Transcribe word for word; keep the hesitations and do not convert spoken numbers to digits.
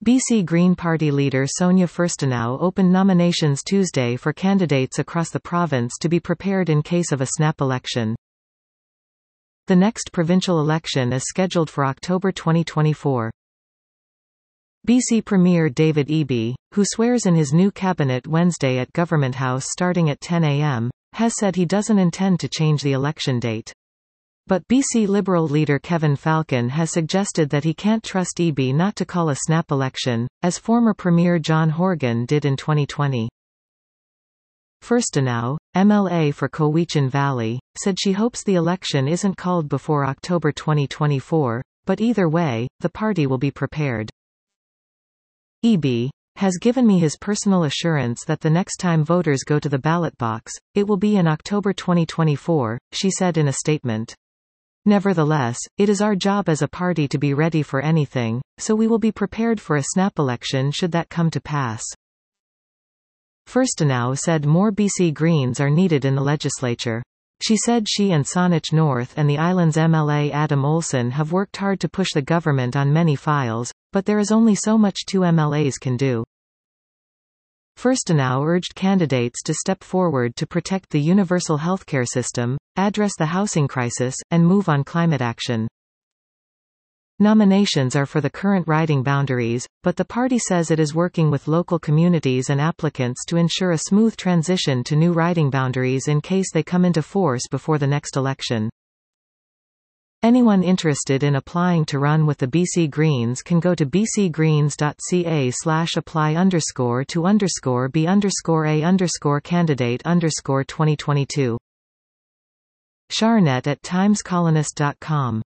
B C Green Party leader Sonia Furstenau opened nominations Tuesday for candidates across the province to be prepared in case of a snap election. The next provincial election is scheduled for October twenty twenty-four. B C Premier David Eby, who swears in his new cabinet Wednesday at Government House starting at ten a m, has said he doesn't intend to change the election date. But B C Liberal leader Kevin Falcon has suggested that he can't trust Eby not to call a snap election, as former Premier John Horgan did in twenty twenty. Furstenau, M L A for Cowichan Valley, said she hopes the election isn't called before October twenty twenty-four, but either way, the party will be prepared. Eby has given me his personal assurance that the next time voters go to the ballot box, it will be in October twenty twenty-four, she said in a statement. Nevertheless, it is our job as a party to be ready for anything, so we will be prepared for a snap election should that come to pass. Furstenau said more B C Greens are needed in the legislature. She said she and Saanich North and the island's M L A Adam Olsen have worked hard to push the government on many files, but there is only so much two M L As can do. Furstenau urged candidates to step forward to protect the universal healthcare system, address the housing crisis, and move on climate action. Nominations are for the current riding boundaries, but the party says it is working with local communities and applicants to ensure a smooth transition to new riding boundaries in case they come into force before the next election. Anyone interested in applying to run with the B C Greens can go to bcgreens.ca slash apply underscore to underscore b underscore a underscore candidate underscore twenty twenty-two. Sharnet at timescolonist dot com